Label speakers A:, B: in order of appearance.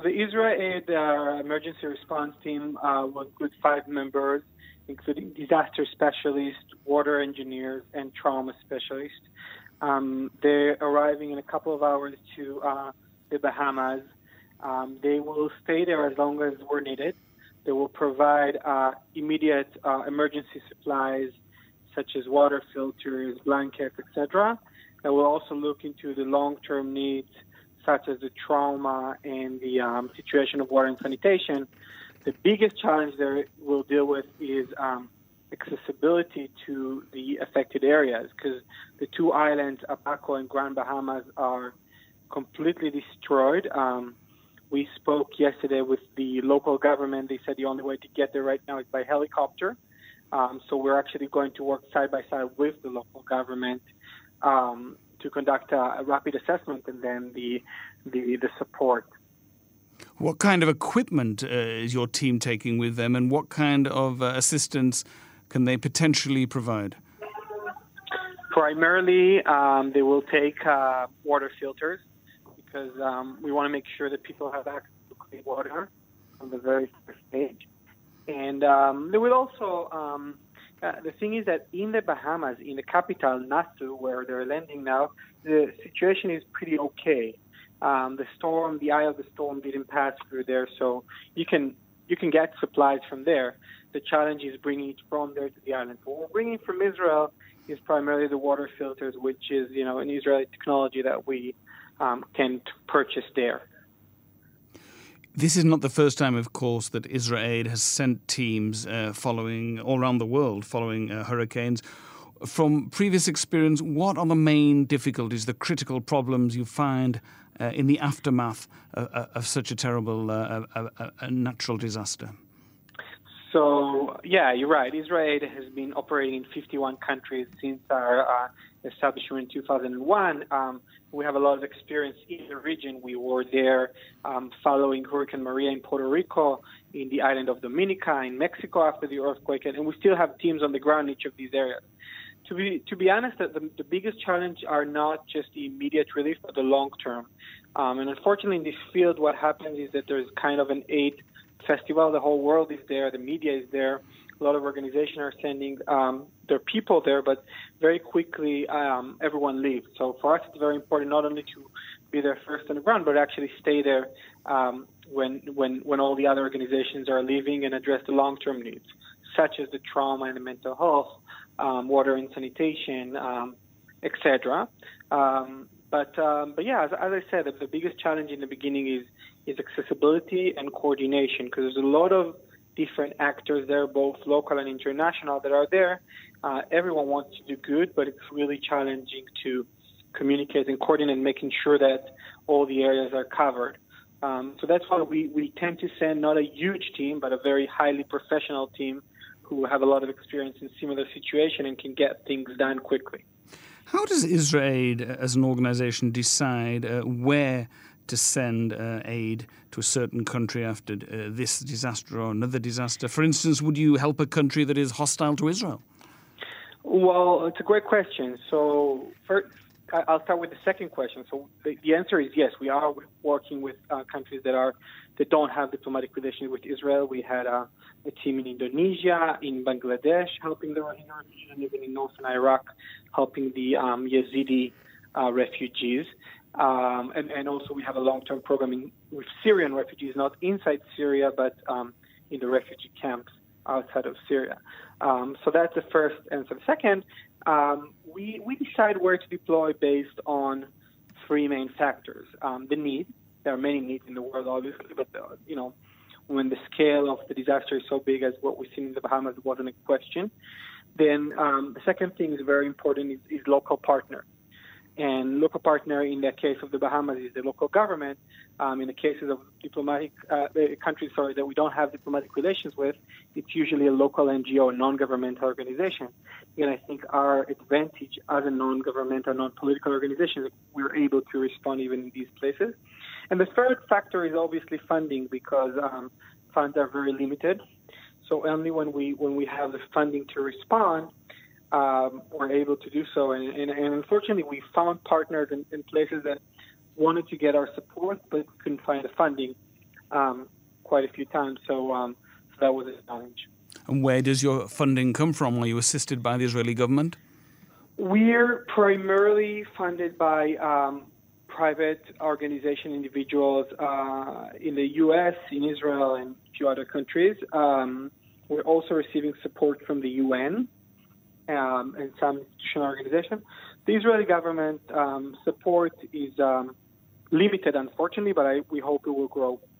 A: the Israel Aid emergency response team will include 5 members, including disaster specialists, water engineers, and trauma specialists. They're arriving in a couple of hours to the Bahamas. They will stay there as long as we're needed. They will provide immediate emergency supplies such as water filters, blankets, etc. They will also look into the long-term needs such as the trauma and the situation of water and sanitation. The biggest challenge they will deal with is accessibility to the affected areas, because the 2 islands, Abaco and Grand Bahamas, are completely destroyed. We spoke yesterday with the local government. They said the only way to get there right now is by helicopter. So we're actually going to work side by side with the local government to conduct a rapid assessment and then the support.
B: What kind of equipment is your team taking with them, and what kind of assistance can they potentially provide?
A: Primarily, they will take water filters because we want to make sure that people have access to clean water from the very first stage. And they will also, the thing is that in the Bahamas, in the capital, Nassau, where they're landing now, the situation is pretty okay. The eye of the storm didn't pass through there, so you can get supplies from there. The challenge is bringing it from there to the island. What we're bringing from Israel is primarily the water filters, which is, an Israeli technology that we can purchase there.
B: This is not the first time, of course, that Israel Aid has sent teams following all around the world following hurricanes. From previous experience, what are the main difficulties, the critical problems you find in the aftermath of such a terrible natural disaster?
A: So, yeah, you're right. Israel Aid has been operating in 51 countries since our establishment in 2001. We have a lot of experience in the region. We were there following Hurricane Maria in Puerto Rico, in the island of Dominica, in Mexico after the earthquake, and we still have teams on the ground in each of these areas. To be honest, the biggest challenge are not just the immediate relief, but the long term. And unfortunately, in this field, what happens is that there's kind of an aid festival. The whole world is there. The media is there. A lot of organizations are sending their people there, but very quickly everyone leaves. So for us, it's very important not only to be there first on the ground, but actually stay there when all the other organizations are leaving and address the long-term needs, such as the trauma and the mental health, water and sanitation, etc. But yeah, as I said, the biggest challenge in the beginning is accessibility and coordination, because there's a lot of different actors there, both local and international, that are there. Everyone wants to do good, but it's really challenging to communicate and coordinate, making sure that all the areas are covered. So that's why we tend to send not a huge team, but a very highly professional team who have a lot of experience in similar situation and can get things done quickly.
B: How does Israel Aid as an organization decide where to send aid to a certain country after this disaster or another disaster? For instance, would you help a country that is hostile to Israel?
A: Well, it's a great question. So first, I'll start with the second question. So the answer is yes. We are working with countries that don't have diplomatic relations with Israel. We had a team in Indonesia, in Bangladesh, helping the Rohingya refugees, and even in northern Iraq, helping the Yazidi refugees. And also we have a long-term program with Syrian refugees, not inside Syria, but in the refugee camps outside of Syria. So that's the first answer. Second, we decide where to deploy based on 3 main factors. The need. There are many needs in the world, obviously, but when the scale of the disaster is so big as what we've seen in the Bahamas, it wasn't a question. Then the second thing is very important is local partner. And local partner in the case of the Bahamas is the local government. In the cases of diplomatic countries, that we don't have diplomatic relations with, it's usually a local NGO, a non-governmental organization. And I think our advantage as a non-governmental, non-political organization is that we're able to respond even in these places. And the third factor is obviously funding, because funds are very limited. So only when we have the funding to respond, we're able to do so. And unfortunately, we found partners in places that wanted to get our support but couldn't find the funding. quite a few times. So that was a challenge.
B: And where does your funding come from? Are you assisted by the Israeli government?
A: We're primarily funded by private organization individuals in the U.S., in Israel, and a few other countries. We're also receiving support from the UN and some institutional organizations. The Israeli government support is limited, unfortunately, but we hope it will grow.